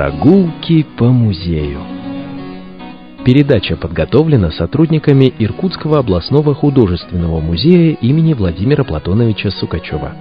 Прогулки по музею. Передача подготовлена сотрудниками Иркутского областного художественного музея имени Владимира Платоновича Сукачева.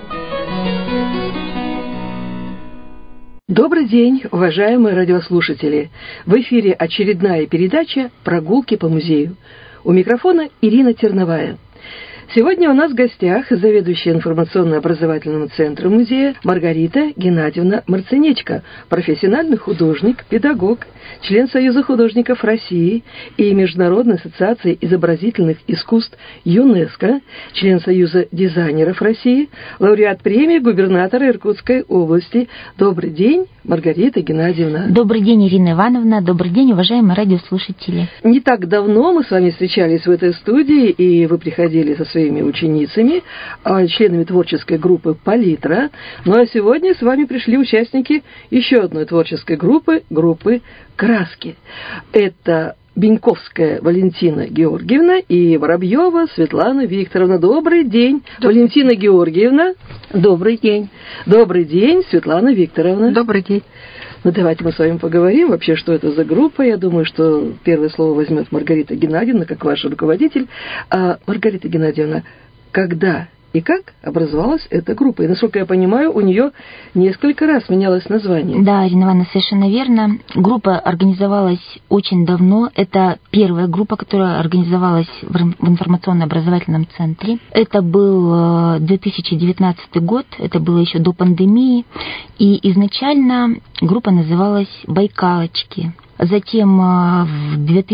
Добрый день, уважаемые радиослушатели! В эфире очередная передача «Прогулки по музею». У микрофона Ирина Терновая. Сегодня у нас в гостях заведующая информационно-образовательным центром музея Маргарита Геннадьевна Марцинечко, профессиональный художник, педагог, член Союза художников России и Международной ассоциации изобразительных искусств ЮНЕСКО, член Союза дизайнеров России, лауреат премии губернатора Иркутской области. Добрый день, Маргарита Геннадьевна. Добрый день, Ирина Ивановна. Добрый день, уважаемые радиослушатели. Не так давно мы с вами встречались в этой студии, и вы приходили со своими ученицами, членами творческой группы «Палитра». Ну а сегодня с вами пришли участники еще одной творческой группы «Краски». Это Беньковская Валентина Георгиевна и Воробьева Светлана Викторовна. Добрый день, Валентина Георгиевна. Добрый день. Добрый день, Светлана Викторовна. Добрый день. Ну, давайте мы с вами поговорим вообще, что это за группа. Я думаю, что первое слово возьмет Маргарита Геннадьевна, как ваш руководитель. Маргарита Геннадьевна, когда и как образовалась эта группа? И, насколько я понимаю, у нее несколько раз менялось название. Да, Ирина Ивановна, совершенно верно. Группа организовалась очень давно. Это первая группа, которая организовалась в информационно-образовательном центре. Это был 2019 год, это было еще до пандемии. И изначально группа называлась «Байкалочки». Затем в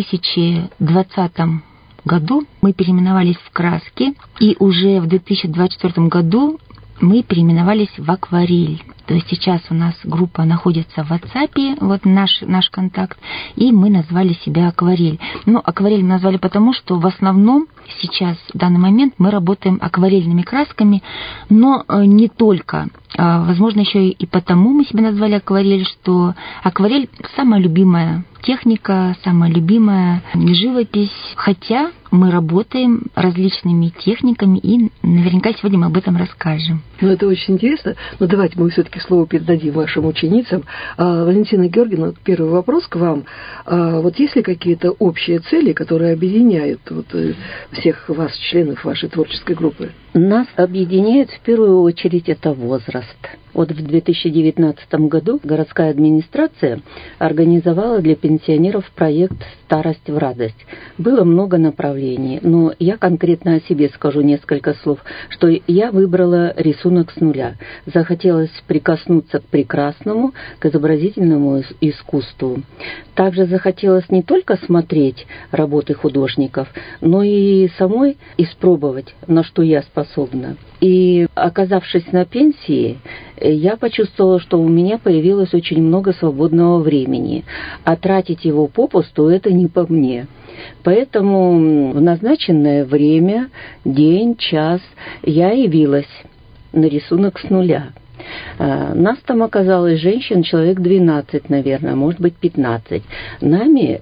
2020 году мы переименовались в «Краски», и уже в 2024 году мы переименовались в «Акварель». То есть сейчас у нас группа находится в WhatsApp, вот наш контакт, и мы назвали себя «Акварель». Ну, «Акварель» мы назвали потому, что в основном сейчас, в данный момент, мы работаем акварельными красками, но не только. Возможно, еще и потому мы себя назвали «Акварель», что акварель – самая любимая техника, самая любимая живопись, хотя мы работаем различными техниками, и наверняка сегодня мы об этом расскажем. Ну, это очень интересно. Но давайте мы все-таки слово передадим вашим ученицам. Валентина Георгиевна, первый вопрос к вам. Вот есть ли какие-то общие цели, которые объединяют всех вас, членов вашей творческой группы? Нас объединяет в первую очередь это возраст. Вот в 2019 году городская администрация организовала для пенсионеров проект «Старость в радость». Было много направлений, но я конкретно о себе скажу несколько слов, что я выбрала рисунок с нуля. Захотелось прикоснуться к прекрасному, к изобразительному искусству. Также захотелось не только смотреть работы художников, но и самой испробовать, на что я способна. И, оказавшись на пенсии, я почувствовала, что у меня появилось очень много свободного времени, а тратить его попусту – это не по мне. Поэтому в назначенное время, день, час, я явилась на рисунок с нуля. Нас там оказалось женщин человек 12, наверное, может быть 15. Нами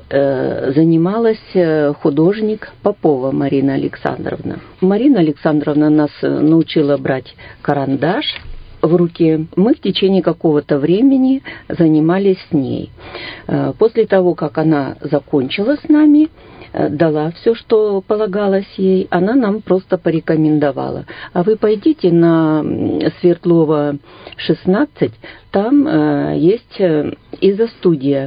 занималась художник Попова Марина Александровна. Марина Александровна нас научила брать карандаш в руки. Мы в течение какого-то времени занимались с ней. После того, как она закончила с нами, дала все, что полагалось ей, она нам просто порекомендовала. А вы пойдите на Свердлова 16, там есть изо-студия.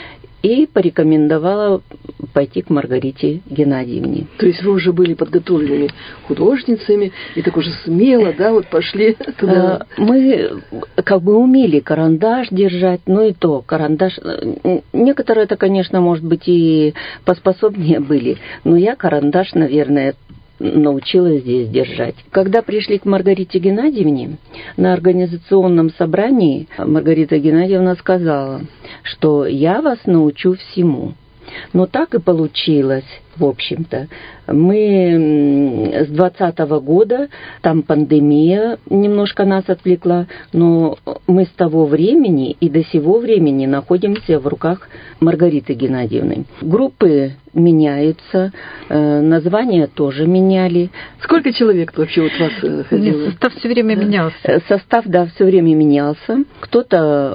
И порекомендовала пойти к Маргарите Геннадьевне. То есть вы уже были подготовленными художницами, и так уже смело, да, вот пошли туда? Мы как бы умели карандаш держать, но и то карандаш... Некоторые это, конечно, может быть, и поспособнее были, но я карандаш, наверное, научилась здесь держать. Когда пришли к Маргарите Геннадьевне, на организационном собрании Маргарита Геннадьевна сказала, что я вас научу всему. Но так и получилось. в общем-то. Мы с 2020 года, там пандемия немножко нас отвлекла, но мы с того времени и до сего времени находимся в руках Маргариты Геннадьевны. Группы меняются, названия тоже меняли. Сколько человек вообще вот вас ходило? Состав все время менялся. Состав, да, все время менялся. Кто-то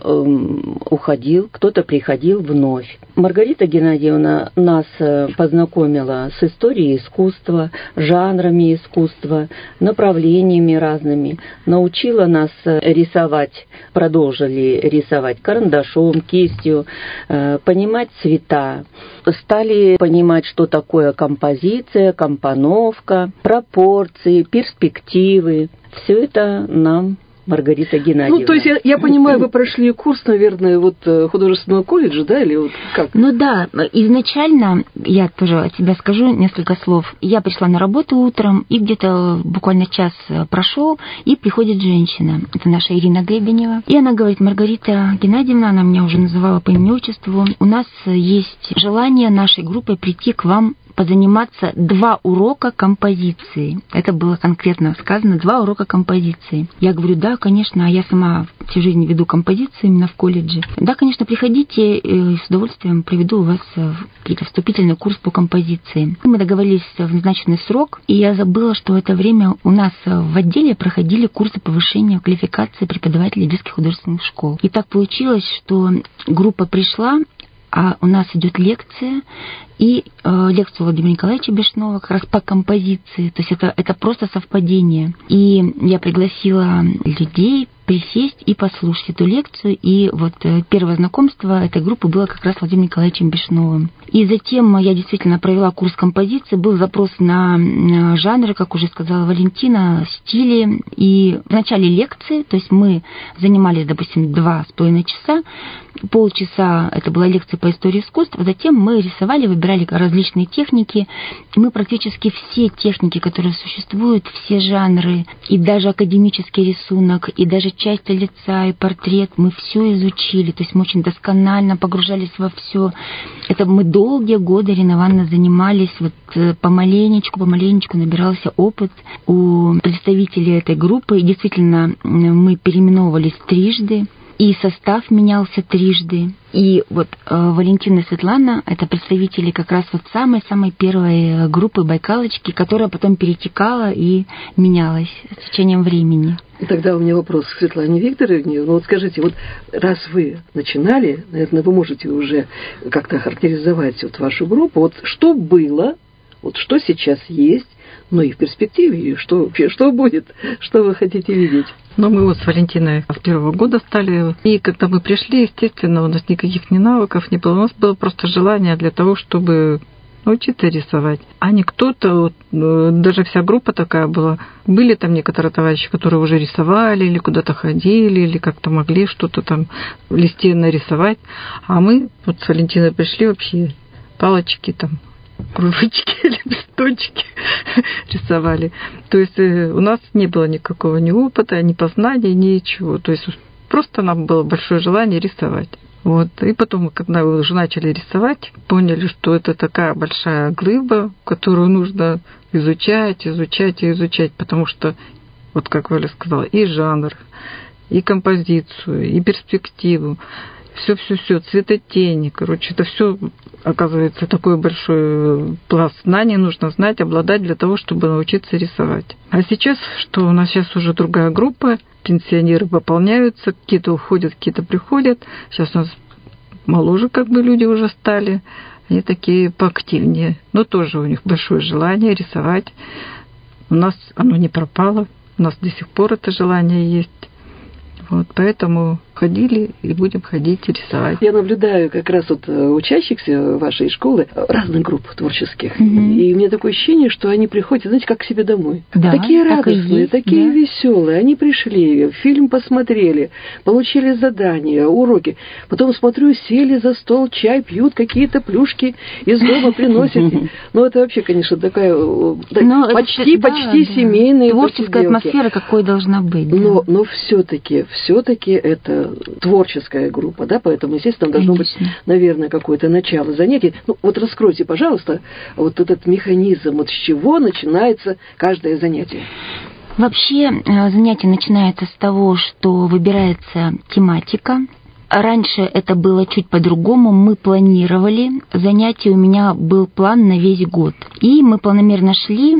уходил, кто-то приходил вновь. Маргарита Геннадьевна нас познакомила с историей искусства, жанрами искусства, направлениями разными. Научила нас рисовать, продолжили рисовать карандашом, кистью, понимать цвета. Стали понимать, что такое композиция, компоновка, пропорции, перспективы. Все это нам Маргарита Геннадьевна. Ну, то есть, я понимаю, вы прошли курс, наверное, вот художественного колледжа, да, или вот как? Ну да, изначально, я тоже от себя скажу несколько слов. Я пришла на работу утром, и где-то буквально час прошел, и приходит женщина. Это наша Ирина Гребенева. И она говорит: Маргарита Геннадьевна, она меня уже называла по имени-отчеству, у нас есть желание нашей группы прийти к вам позаниматься 2 урока композиции. Это было конкретно сказано, 2 урока композиции. Я говорю: да, конечно, а я сама всю жизнь веду композицию именно в колледже. Да, конечно, приходите, и с удовольствием проведу у вас какой-то вступительный курс по композиции. Мы договорились в назначенный срок, и я забыла, что в это время у нас в отделе проходили курсы повышения квалификации преподавателей детских художественных школ. И так получилось, что группа пришла, а у нас идет лекция, и лекцию Владимира Николаевича Бешнова как раз по композиции. То есть это просто совпадение. И я пригласила людей присесть и послушать эту лекцию. И вот первое знакомство этой группы было как раз с Владимиром Николаевичем Бешновым. И затем я действительно провела курс композиции. Был запрос на жанры, как уже сказала Валентина, стили. И в начале лекции, то есть мы занимались, допустим, 2,5 часа, полчаса это была лекция по истории искусства, затем мы рисовали, выбирали различные техники. Мы практически все техники, которые существуют, все жанры, и даже академический рисунок, и даже часть лица, и портрет, мы все изучили. То есть мы очень досконально погружались во все. Это мы долгие годы ренованно занимались, вот помаленечку набирался опыт у представителей этой группы. И действительно, мы переименовывались трижды. И состав менялся трижды. И вот Валентина и Светлана — это представители как раз вот самой-самой первой группы «Байкалочки», которая потом перетекала и менялась с течением времени. И тогда у меня вопрос к Светлане Викторовне. Ну вот скажите, вот раз вы начинали, наверное, вы можете уже как-то охарактеризовать вот вашу группу. Вот что было, вот что сейчас есть, ну и в перспективе, и что вообще, что будет, что вы хотите видеть? Ну, мы вот с Валентиной с 1-го года стали. И когда мы пришли, естественно, у нас никаких ни навыков не было. У нас было просто желание для того, чтобы научиться рисовать. А не кто-то, вот, даже вся группа такая была. Были там некоторые товарищи, которые уже рисовали, или куда-то ходили, или как-то могли что-то там в листе нарисовать. А мы вот с Валентиной пришли вообще палочки там, кружочки, лепесточки рисовали. То есть у нас не было никакого ни опыта, ни познания, ничего. То есть просто нам было большое желание рисовать. Вот. И потом, когда мы уже начали рисовать, поняли, что это такая большая глыба, которую нужно изучать, потому что, вот как Валя сказала, и жанр, и композицию, и перспективу, все, цветотени, короче, это все, оказывается, такой большой пласт знаний нужно знать, обладать для того, чтобы научиться рисовать. А сейчас, что у нас сейчас уже другая группа, пенсионеры пополняются, какие-то уходят, какие-то приходят. Сейчас у нас моложе как бы люди уже стали, они такие поактивнее, но тоже у них большое желание рисовать. У нас оно не пропало, у нас до сих пор это желание есть. Вот, поэтому ходили и будем ходить и рисовать. Я наблюдаю как раз вот учащихся вашей школы разных групп творческих. И у меня такое ощущение, что они приходят, знаете, как к себе домой. Да, такие радостные, такие веселые. Они пришли, фильм посмотрели, получили задания, уроки. Потом, смотрю, сели за стол, чай пьют, какие-то плюшки из дома приносят. Ну, это вообще, конечно, такая почти семейная творческая атмосфера, какой должна быть. Но все-таки все-таки это творческая группа, да, поэтому, естественно, должно быть, наверное, какое-то начало занятий. Ну, вот раскройте, пожалуйста, вот этот механизм, вот с чего начинается каждое занятие. Вообще занятие начинается с того, что выбирается тематика. Раньше это было чуть по-другому. Мы планировали занятия, у меня был план на весь год. И мы планомерно шли.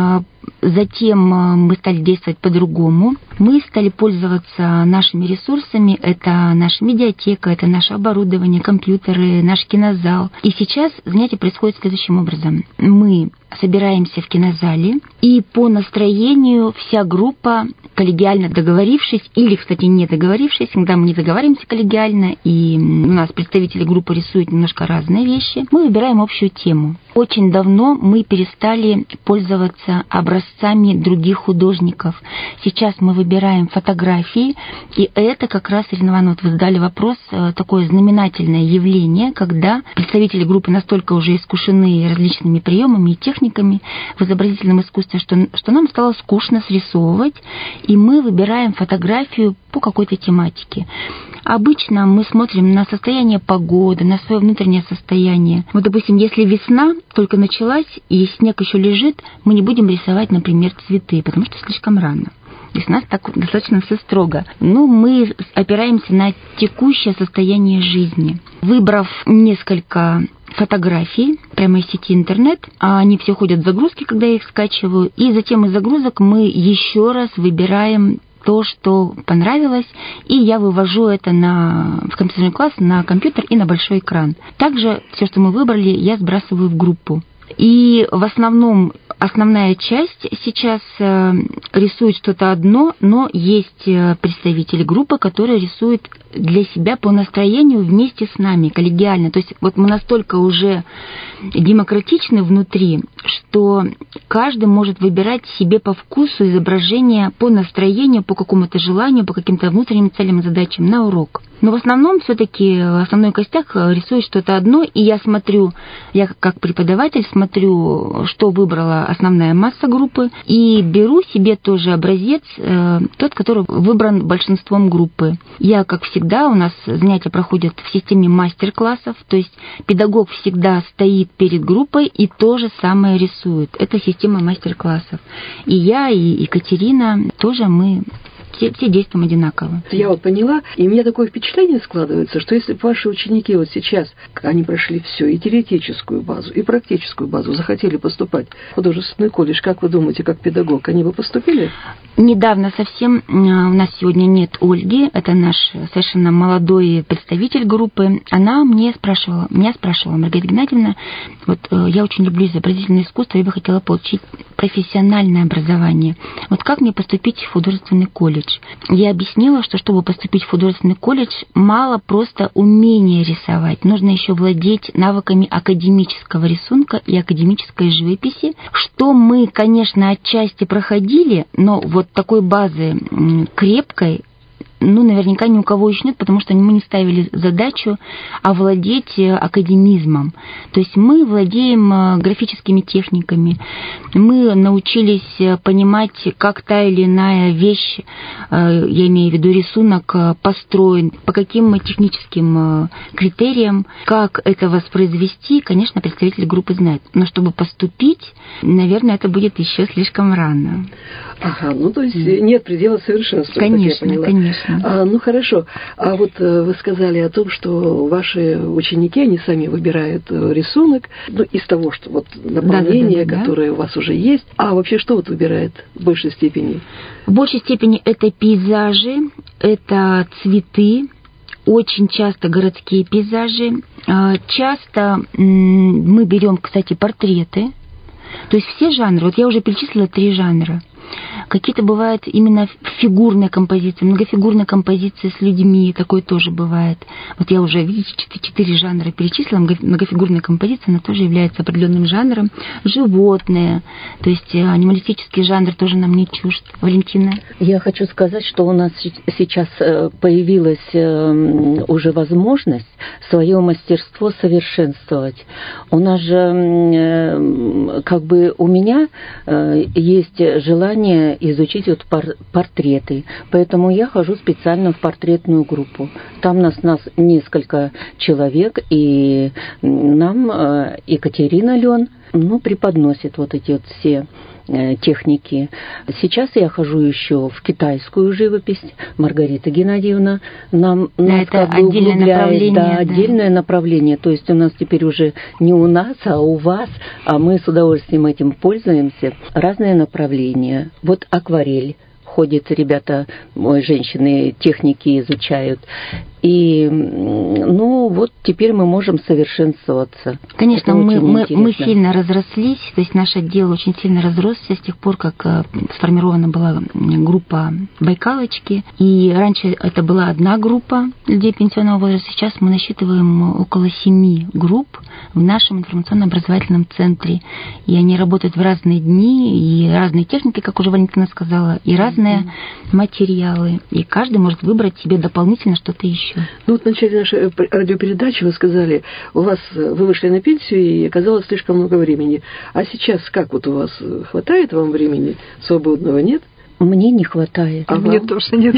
Затем мы стали действовать по-другому. Мы стали пользоваться нашими ресурсами. Это наша медиатека, это наше оборудование, компьютеры, наш кинозал. И сейчас занятие происходит следующим образом. Мы собираемся в кинозале, и по настроению вся группа, коллегиально договорившись, или, кстати, не договорившись, когда мы не договариваемся коллегиально, и у нас представители группы рисуют немножко разные вещи, мы выбираем общую тему. Очень давно мы перестали пользоваться образцами других художников. Сейчас мы выбираем фотографии, и это как раз, Ирина Ивановна, вот вы задали вопрос, такое знаменательное явление, когда представители группы настолько уже искушены различными приемами и техниками в изобразительном искусстве, что нам стало скучно срисовывать, и мы выбираем фотографию по какой-то тематике. Обычно мы смотрим на состояние погоды, на свое внутреннее состояние. Вот, допустим, если весна только началась и снег еще лежит, мы не будем рисовать, например, цветы, потому что слишком рано. Здесь у нас так достаточно все строго. Но мы опираемся на текущее состояние жизни. Выбрав несколько фотографий прямо из сети интернет, они все ходят в загрузки, когда я их скачиваю, и затем из загрузок мы еще раз выбираем то, что понравилось, и я вывожу это в компьютерный класс, на компьютер и на большой экран. Также все, что мы выбрали, я сбрасываю в группу. И в основном основная часть сейчас рисует что-то одно, но есть представители группы, которые рисуют для себя по настроению вместе с нами, коллегиально. То есть вот мы настолько уже демократичны внутри, что каждый может выбирать себе по вкусу изображение по настроению, по какому-то желанию, по каким-то внутренним целям и задачам на урок. Но в основном все-таки основной костяк рисует что-то одно, и я как преподаватель смотрю, что выбрала основная масса группы, и беру себе тоже образец, тот, который выбран большинством группы. Я, как всегда, у нас занятия проходят в системе мастер-классов, то есть педагог всегда стоит перед группой и то же самое рисует. Это система мастер-классов. И я, и Екатерина тоже мы... Все действуем одинаково. Я вот поняла, и у меня такое впечатление складывается, что если бы ваши ученики вот сейчас, они прошли все, и теоретическую базу, и практическую базу, захотели поступать в художественный колледж, как вы думаете, как педагог, они бы поступили? Недавно совсем, у нас сегодня нет Ольги, это наш совершенно молодой представитель группы, она меня спрашивала, Маргарита Геннадьевна, вот я очень люблю изобразительное искусство, я бы хотела получить профессиональное образование. Вот как мне поступить в художественный колледж? Я объяснила, что чтобы поступить в художественный колледж, мало просто умения рисовать. Нужно еще владеть навыками академического рисунка и академической живописи, что мы, конечно, отчасти проходили, но вот такой базы крепкой, наверняка ни у кого еще нет, потому что мы не ставили задачу овладеть академизмом. То есть мы владеем графическими техниками, мы научились понимать, как та или иная вещь, я имею в виду рисунок, построен, по каким техническим критериям, как это воспроизвести, конечно, представитель группы знает. Но чтобы поступить, наверное, это будет еще слишком рано. Ага, то есть нет предела совершенства, конечно, как я поняла. Конечно. Хорошо. А вот вы сказали о том, что ваши ученики, они сами выбирают рисунок, из того, что вот наполнение, которое у вас уже есть. А вообще что вот выбирает в большей степени? В большей степени это пейзажи, это цветы, очень часто городские пейзажи. Часто мы берем, кстати, портреты. То есть все жанры, вот я уже перечислила 3 жанра. Какие-то бывают именно фигурные композиции, многофигурные композиции с людьми, такое тоже бывает. Вот я уже, видите, 4 жанра перечислила, многофигурная композиция, она тоже является определенным жанром. Животные, то есть анималистический жанр тоже нам не чужд. Валентина? Я хочу сказать, что у нас сейчас появилась уже возможность свое мастерство совершенствовать. У нас же, у меня есть желание желание изучить вот портреты. Поэтому я хожу специально в портретную группу. Там нас несколько человек, и нам Екатерина Лен преподносит вот эти вот все техники. Сейчас я хожу еще в китайскую живопись. Маргарита Геннадьевна нас это как бы углубляет. направление, Отдельное направление. То есть у нас теперь уже не у нас, а у вас, а мы с удовольствием этим пользуемся. Разные направления. Вот акварель. Ходят ребята, женщины, техники изучают. И, вот теперь мы можем совершенствоваться. Конечно, мы сильно разрослись, то есть наш отдел очень сильно разросся с тех пор, как сформирована была группа Байкалочки. И раньше это была одна группа людей пенсионного возраста, сейчас мы насчитываем около 7 групп в нашем информационно-образовательном центре. И они работают в разные дни, и разные техники, как уже Валентина сказала, и разные материалы. И каждый может выбрать себе дополнительно что-то еще. В начале нашей радиопередачи вы сказали, вы вышли на пенсию и оказалось слишком много времени. А сейчас как вот у вас хватает вам времени свободного, нет? Мне не хватает. А мне тоже нет.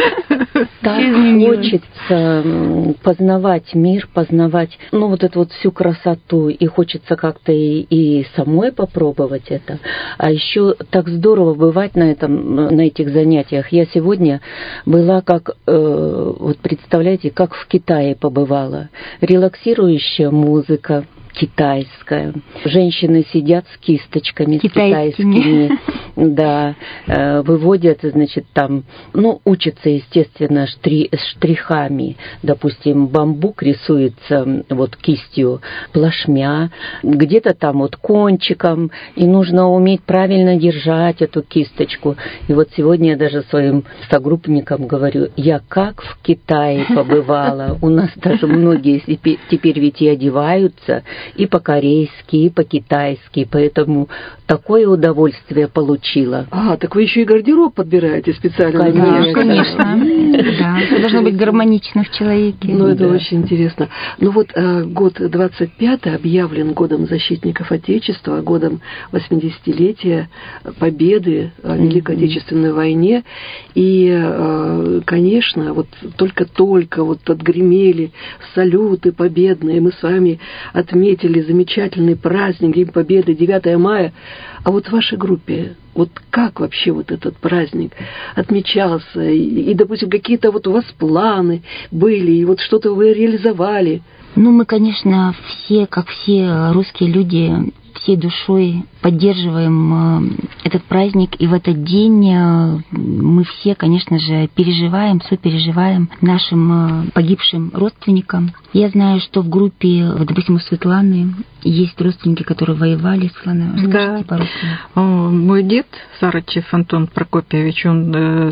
Так хочется познавать мир, познавать, вот эту вот всю красоту, и хочется как-то и самой попробовать это. А еще так здорово бывать на этих занятиях. Я сегодня была представляете, как в Китае побывала. Релаксирующая музыка китайская. Женщины сидят с кисточками, китайскими, да, выводят, там, учатся, естественно, штрихами. Допустим, бамбук рисуется кистью плашмя, где-то там кончиком, и нужно уметь правильно держать эту кисточку. И сегодня я даже своим согруппникам говорю, я как в Китае побывала. У нас даже многие теперь ведь и одеваются, и по-корейски, и по-китайски, поэтому такое удовольствие получила. Так вы еще и гардероб подбираете специально? Конечно. Да, это должно быть гармонично в человеке. Это очень интересно. Год 25-й объявлен годом защитников Отечества, годом 80-летия Победы в Великой Отечественной войне. И, конечно, только-только отгремели салюты победные, мы с вами отметили замечательный праздник, День Победы, 9 мая. А в вашей группе, как вообще этот праздник отмечался? И, допустим, какие-то у вас планы были, и что-то вы реализовали? Мы, конечно, все, как все русские люди, всей душой поддерживаем этот праздник, и в этот день мы все, конечно же, сопереживаем нашим погибшим родственникам. Я знаю, что в группе, допустим, у Светланы есть родственники, которые воевали. Светлана, расскажите пару слов. Мой дед, Сарычев Антон Прокопьевич, он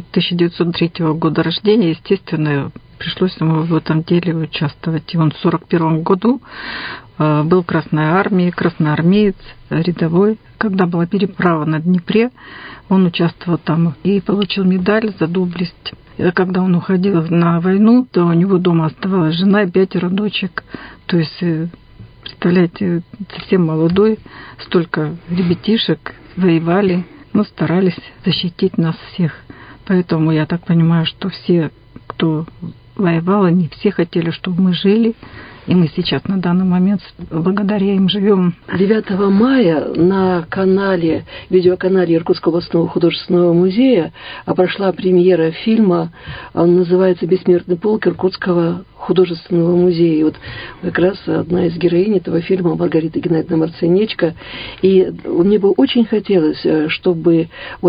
1903 года рождения, естественно, пришлось ему в этом деле участвовать. И он в 1941 году был в Красной армии, красноармеец, рядовой. Когда была переправа на Днепре, он участвовал там и получил медаль за доблесть. Когда он уходил на войну, то у него дома оставалась жена и 5 дочек. То есть, представляете, совсем молодой, столько ребятишек воевали, старались защитить нас всех. Поэтому я так понимаю, что все, кто воевал, они все хотели, чтобы мы жили. И мы сейчас на данный момент благодаря им живем. 9 мая на видеоканале Иркутского областного художественного музея прошла премьера фильма, он называется «Бессмертный полк» Иркутского художественного музея. И как раз одна из героинь этого фильма Маргарита Геннадьевна Марцинечко. И мне бы очень хотелось, чтобы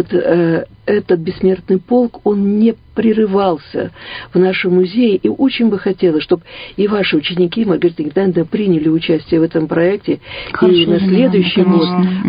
этот бессмертный полк, он не прерывался в нашем музее. И очень бы хотелось, чтобы и ваши ученики, Маргарита Геннадьевна, приняли участие в этом проекте. Хорошо, и на следующий год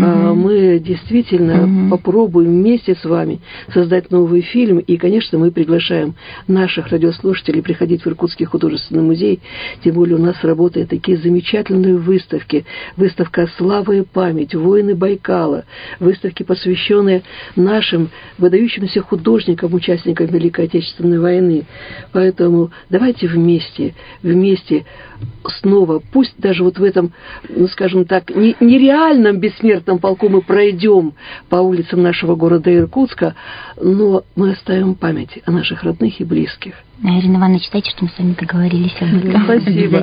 мы действительно попробуем вместе с вами создать новый фильм. И, конечно, мы приглашаем наших радиослушателей приходить в Иркутский художественный художественный музей. Тем более у нас работают такие замечательные выставки. Выставка «Слава и память», «Воины Байкала», выставки, посвященные нашим выдающимся художникам, участникам Великой Отечественной войны. Поэтому давайте вместе снова, пусть даже вот в этом, ну, скажем так, нереальном бессмертном полку мы пройдем по улицам нашего города Иркутска, но мы оставим память о наших родных и близких. Ирина Ивановна, считайте, что мы с вами договорились об этом. Спасибо.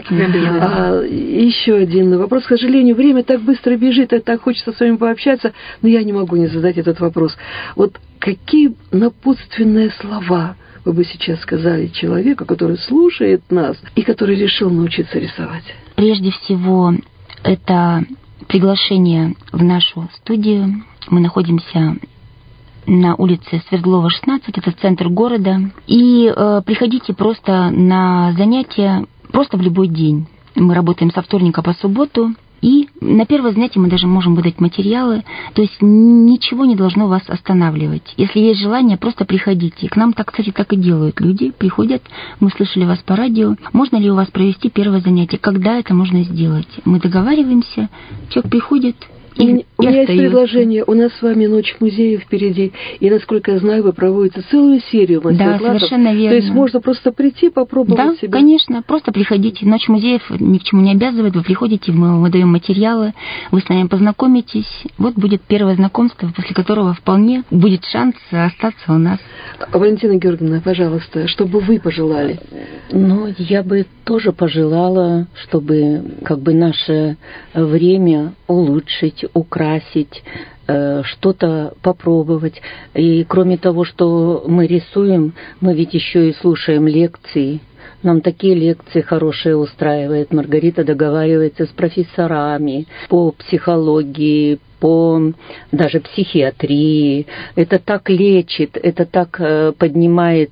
Еще один вопрос. К сожалению, время так быстро бежит, так хочется с вами пообщаться, но я не могу не задать этот вопрос. Вот какие напутственные слова вы бы сейчас сказали человеку, который слушает нас и который решил научиться рисовать? Прежде всего, это приглашение в нашу студию. Мы находимся на улице Свердлова, 16, это центр города. И приходите просто на занятия, просто в любой день. Мы работаем со вторника по субботу. И на первое занятие мы даже можем выдать материалы, то есть ничего не должно вас останавливать. Если есть желание, просто приходите. К нам, кстати, так и делают люди, приходят, мы слышали вас по радио. Можно ли у вас провести первое занятие? Когда это можно сделать? Мы договариваемся, человек приходит. У меня есть предложение. У нас с вами Ночь музея впереди. И, насколько я знаю, вы проводите целую серию мастер-классов. Да, совершенно верно. То есть можно просто прийти, попробовать себя. Да, конечно. Просто приходите. Ночь музеев ни к чему не обязывает. Вы приходите, мы выдаем материалы, вы с нами познакомитесь. Вот будет первое знакомство, после которого вполне будет шанс остаться у нас. Валентина Георгиевна, пожалуйста, что бы вы пожелали? Ну, я бы тоже пожелала, чтобы наше время улучшить, украсить, что-то попробовать. И кроме того, что мы рисуем, мы ведь еще и слушаем лекции. Нам такие лекции хорошие устраивает. Маргарита договаривается с профессорами по психологии, по даже психиатрии. Это так лечит, это так поднимает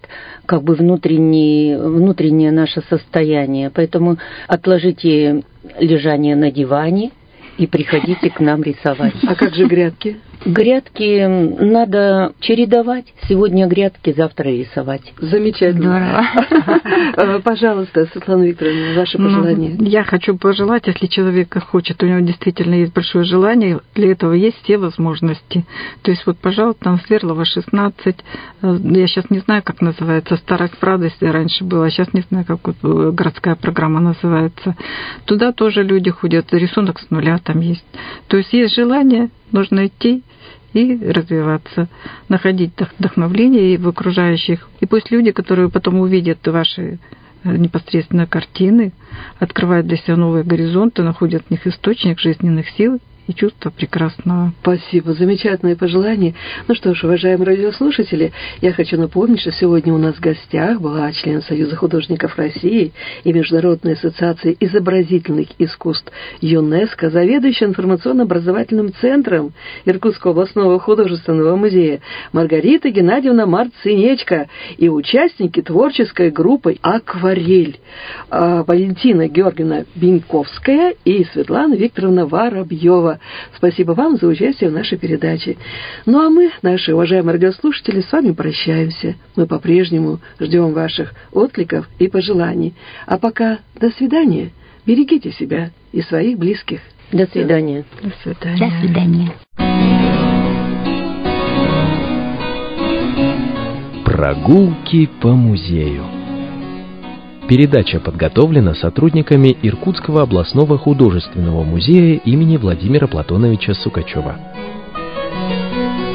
внутреннее наше состояние. Поэтому отложите лежание на диване и приходите к нам рисовать. А как же грядки? Грядки надо чередовать. Сегодня грядки, завтра рисовать. Замечательно. Здорово. Пожалуйста, Светлана Викторовна, ваши пожелания. Я хочу пожелать, если человек хочет, у него действительно есть большое желание, для этого есть все возможности. То есть вот, пожалуйста, там Свердлова, 16, я сейчас не знаю, как называется, Старость Правды, если раньше было, а сейчас не знаю, как вот городская программа называется. Туда тоже люди ходят, рисунок с нуля там есть. То есть есть желание, нужно идти и развиваться, находить вдохновление в окружающих. И пусть люди, которые потом увидят ваши непосредственно картины, открывают для себя новые горизонты, находят в них источник жизненных сил и чувство прекрасного. Спасибо, замечательное пожелание. Ну что ж, уважаемые радиослушатели, я хочу напомнить, что сегодня у нас в гостях была член Союза художников России и Международной ассоциации изобразительных искусств ЮНЕСКО, заведующая информационно-образовательным центром Иркутского областного художественного музея Маргарита Геннадьевна Марцинечко и участники творческой группы «Акварель» Валентина Георгиевна Беньковская и Светлана Викторовна Воробьева. Спасибо вам за участие в нашей передаче. Ну а мы, наши уважаемые радиослушатели, с вами прощаемся. Мы по-прежнему ждем ваших откликов и пожеланий. А пока до свидания. Берегите себя и своих близких. До свидания. До свидания. До свидания. Прогулки по музею. Передача подготовлена сотрудниками Иркутского областного художественного музея имени Владимира Платоновича Сукачева.